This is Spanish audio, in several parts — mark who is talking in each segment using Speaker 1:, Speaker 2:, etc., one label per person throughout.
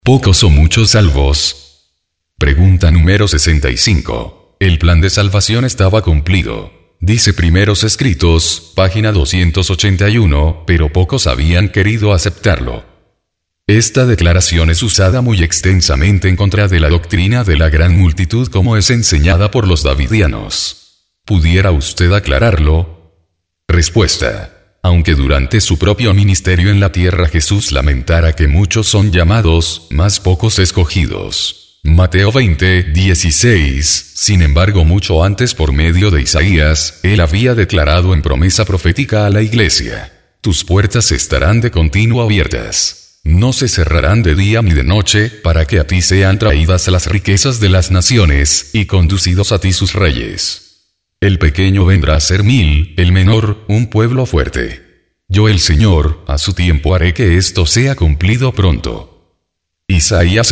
Speaker 1: ¿Pocos o muchos salvos? Pregunta número 65. El plan de salvación estaba cumplido. Dice Primeros Escritos, página 281, pero pocos habían querido aceptarlo. Esta declaración es usada muy extensamente en contra de la doctrina de la gran multitud como es enseñada por los davidianos. ¿Pudiera usted aclararlo? Respuesta. Aunque durante su propio ministerio en la tierra Jesús lamentara que muchos son llamados, mas pocos escogidos. Mateo 20:16. Sin embargo, mucho antes por medio de Isaías, él había declarado en promesa profética a la iglesia: tus puertas estarán de continuo abiertas. No se cerrarán de día ni de noche, para que a ti sean traídas las riquezas de las naciones, y conducidos a ti sus reyes. El pequeño vendrá a ser 1000, el menor, un pueblo fuerte. Yo el Señor, a su tiempo haré que esto sea cumplido pronto. Isaías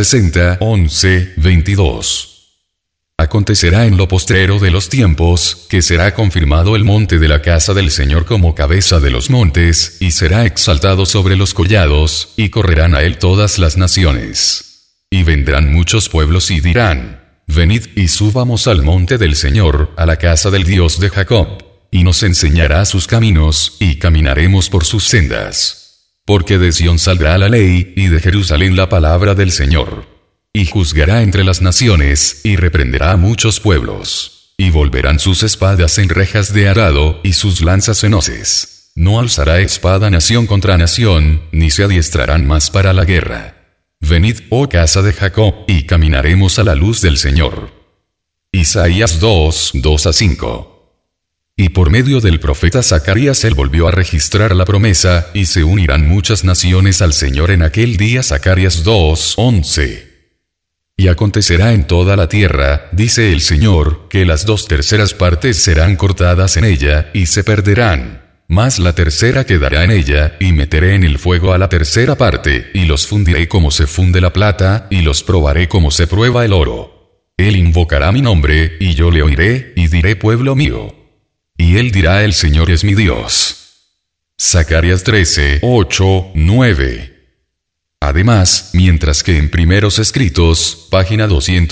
Speaker 1: 60:11-22. Acontecerá en lo postrero de los tiempos, que será confirmado el monte de la casa del Señor como cabeza de los montes, y será exaltado sobre los collados, y correrán a él todas las naciones. Y vendrán muchos pueblos y dirán: venid y subamos al monte del Señor, a la casa del Dios de Jacob, y nos enseñará sus caminos, y caminaremos por sus sendas. Porque de Sión saldrá la ley, y de Jerusalén la palabra del Señor. Y juzgará entre las naciones, y reprenderá a muchos pueblos. Y volverán sus espadas en rejas de arado, y sus lanzas en hoces. No alzará espada nación contra nación, ni se adiestrarán más para la guerra. Venid, oh casa de Jacob, y caminaremos a la luz del Señor. Isaías 2:2-5. Y por medio del profeta Zacarías él volvió a registrar la promesa, y se unirán muchas naciones al Señor en aquel día. Zacarías 2:11. Y acontecerá en toda la tierra, dice el Señor, que las 2/3 partes serán cortadas en ella, y se perderán. Mas la tercera quedará en ella, y meteré en el fuego a la tercera parte, y los fundiré como se funde la plata, y los probaré como se prueba el oro. Él invocará mi nombre, y yo le oiré, y diré: pueblo mío. Y él dirá: el Señor es mi Dios. Zacarías 13:8-9. Además, mientras que en Primeros Escritos, página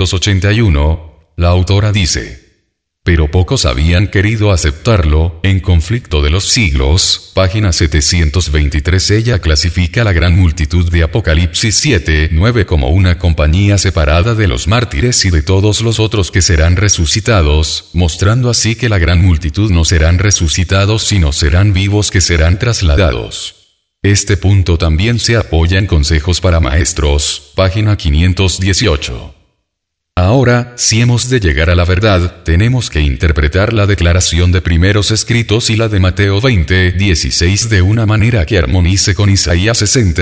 Speaker 1: 281, la autora dice: pero pocos habían querido aceptarlo, en Conflicto de los Siglos, página 723, ella clasifica la gran multitud de Apocalipsis 7:9 como una compañía separada de los mártires y de todos los otros que serán resucitados, mostrando así que la gran multitud no serán resucitados sino serán vivos que serán trasladados. Este punto también se apoya en Consejos para Maestros, página 518. Ahora, si hemos de llegar a la verdad, tenemos que interpretar la declaración de Primeros Escritos y la de Mateo 20:16 de una manera que armonice con Isaías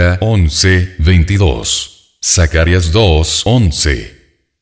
Speaker 1: 60:11-22, Zacarías 2:11,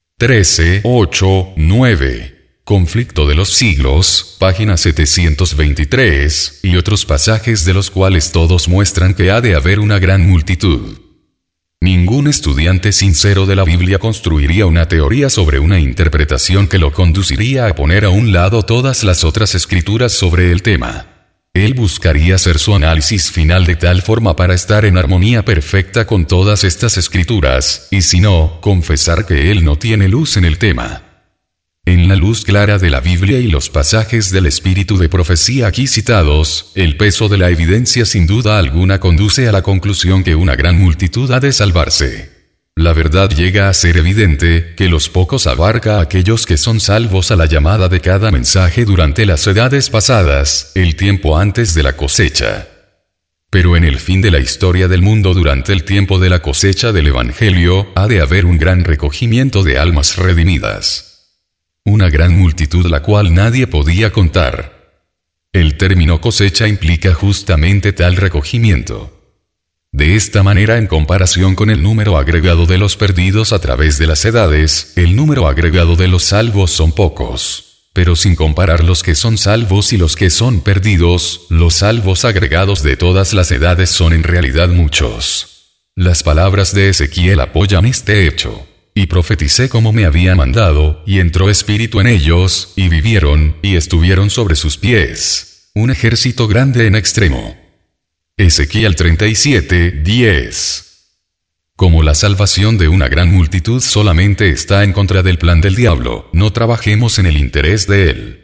Speaker 1: 13:8-9. Conflicto de los Siglos, página 723, y otros pasajes de los cuales todos muestran que ha de haber una gran multitud. Ningún estudiante sincero de la Biblia construiría una teoría sobre una interpretación que lo conduciría a poner a un lado todas las otras escrituras sobre el tema. Él buscaría hacer su análisis final de tal forma para estar en armonía perfecta con todas estas escrituras, y si no, confesar que él no tiene luz en el tema. En la luz clara de la Biblia y los pasajes del espíritu de profecía aquí citados, el peso de la evidencia sin duda alguna conduce a la conclusión que una gran multitud ha de salvarse. La verdad llega a ser evidente, que los pocos abarca a aquellos que son salvos a la llamada de cada mensaje durante las edades pasadas, el tiempo antes de la cosecha. Pero en el fin de la historia del mundo durante el tiempo de la cosecha del Evangelio, ha de haber un gran recogimiento de almas redimidas. Una gran multitud la cual nadie podía contar. El término cosecha implica justamente tal recogimiento. De esta manera, en comparación con el número agregado de los perdidos a través de las edades, el número agregado de los salvos son pocos. Pero sin comparar los que son salvos y los que son perdidos, los salvos agregados de todas las edades son en realidad muchos. Las palabras de Ezequiel apoyan este hecho. Y profeticé como me había mandado, y entró espíritu en ellos, y vivieron, y estuvieron sobre sus pies, un ejército grande en extremo. Ezequiel 37:10. Como la salvación de una gran multitud solamente está en contra del plan del diablo, no trabajemos en el interés de él.